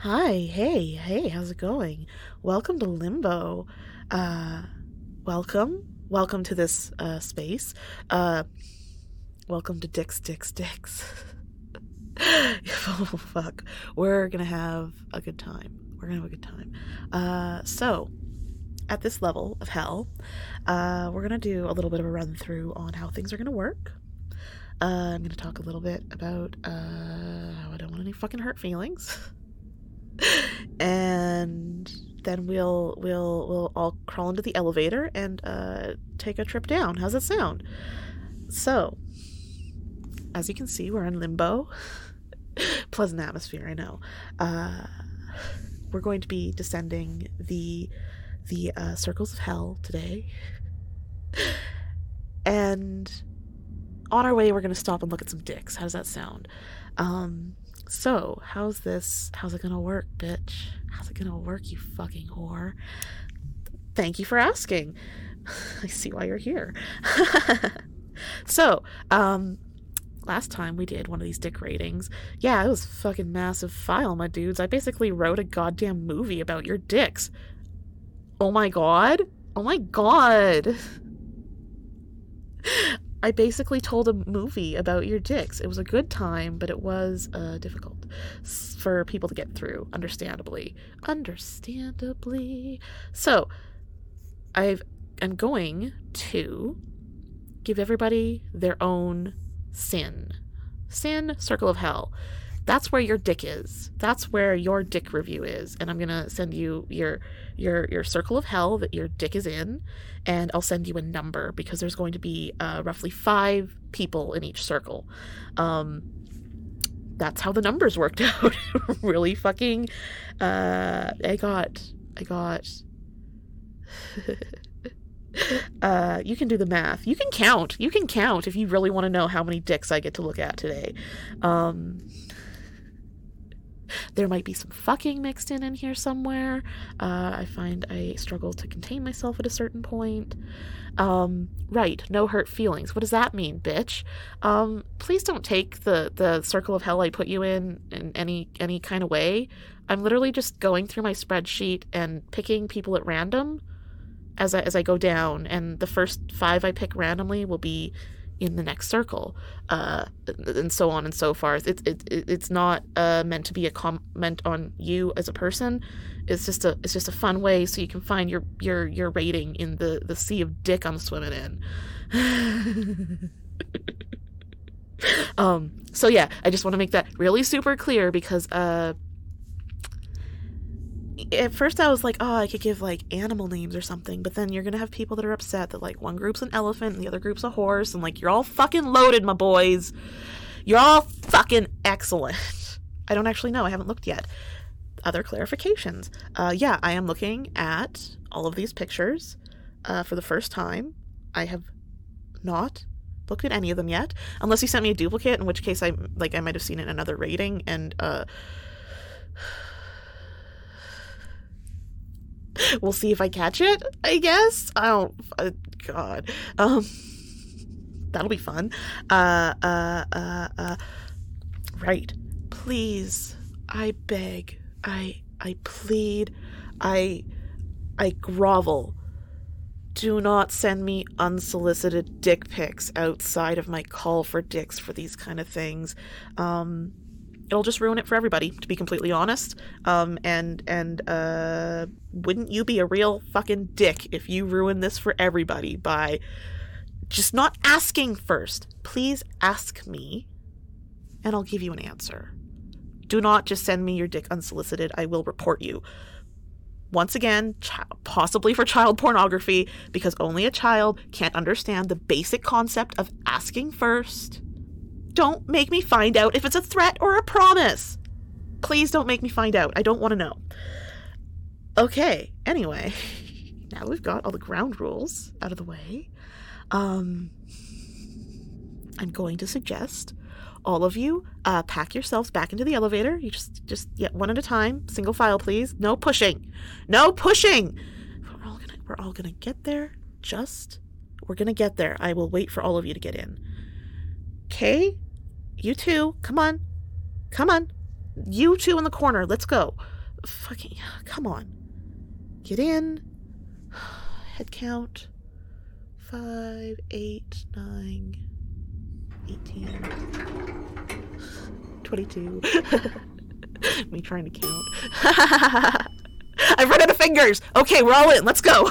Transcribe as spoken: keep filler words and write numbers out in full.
Hi, hey, hey, how's it going? Welcome to Limbo. Uh, welcome. Welcome to this uh space. Uh, welcome to Dicks, Dicks, Dicks. Oh, fuck. We're gonna have a good time. We're gonna have a good time. Uh, so, at this level of hell, uh, we're gonna do a little bit of a run through on how things are gonna work. Uh, I'm gonna talk a little bit about uh, how I don't want any fucking hurt feelings. And then we'll we'll we'll all crawl into the elevator and uh, take a trip down. How's that sound? So, as you can see, we're in Limbo. Pleasant atmosphere, I know. Uh, we're going to be descending the the uh, circles of hell today, and on our way, we're going to stop and look at some dicks. How does that sound? Um, so, how's this? How's it going to work, bitch? How's it going to work, you fucking whore? Thank you for asking. I see why you're here. So, um, last time we did one of these dick ratings, yeah, it was a fucking massive file, my dudes. I basically wrote a goddamn movie about your dicks. Oh my god. Oh my god. I basically told a movie about your dicks. It was a good time, but it was uh, difficult for people to get through, understandably. Understandably. So, I've, I'm going to give everybody their own sin. Sin, circle of hell. That's where your dick is. That's where your dick review is. And I'm going to send you your your your circle of hell that your dick is in. And I'll send you a number because there's going to be uh, roughly five people in each circle. Um, that's how the numbers worked out. Really fucking... Uh, I got... I got... Uh, you can do the math. You can count. You can count if you really want to know how many dicks I get to look at today. Um, there might be some fucking mixed in in here somewhere. Uh, I find I struggle to contain myself at a certain point. Um, right. No hurt feelings. What does that mean, bitch? Um, please don't take the, the circle of hell I put you in in any, any kind of way. I'm literally just going through my spreadsheet and picking people at random as I, as I go down, and the first five I pick randomly will be in the next circle, uh, and so on and so forth. It's it, it, it's not uh, meant to be a comment on you as a person. It's just a it's just a fun way so you can find your your your rating in the the sea of dick I'm swimming in. um. So yeah, I just want to make that really super clear because uh. At first I was like, oh, I could give, like, animal names or something, but then you're gonna have people that are upset that, like, one group's an elephant and the other group's a horse, and, like, you're all fucking loaded, my boys. You're all fucking excellent. I don't actually know. I haven't looked yet. Other clarifications. Uh, yeah, I am looking at all of these pictures uh, for the first time. I have not looked at any of them yet, unless you sent me a duplicate, in which case I, like, I might have seen it in another rating, and, uh... we'll see if I catch it, I guess. I don't... Uh, God. Um, that'll be fun. Uh, uh, uh, uh, right. Please. I beg. I, I plead. I, I grovel. Do not send me unsolicited dick pics outside of my call for dicks for these kind of things. Um... It'll just ruin it for everybody, to be completely honest. Um, and, and, uh, wouldn't you be a real fucking dick if you ruined this for everybody by just not asking first? Please ask me, and I'll give you an answer. Do not just send me your dick unsolicited. I will report you. Once again, ch- possibly for child pornography, because only a child can't understand the basic concept of asking first. Don't make me find out if it's a threat or a promise. Please don't make me find out. I don't want to know. Okay, anyway, now we've got all the ground rules out of the way. Um, I'm going to suggest all of you uh, pack yourselves back into the elevator. You just, just yeah, one at a time, single file, please. No pushing. No pushing. We're all gonna, we're all gonna get there. Just, we're gonna get there. I will wait for all of you to get in. Okay? You two, come on. Come on. You two in the corner, let's go. fucking, come on. Get in. Head count. Five, eight, nine, eighteen, twenty-two. Me trying to count. I've run out of fingers. Okay, we're all in. Let's go.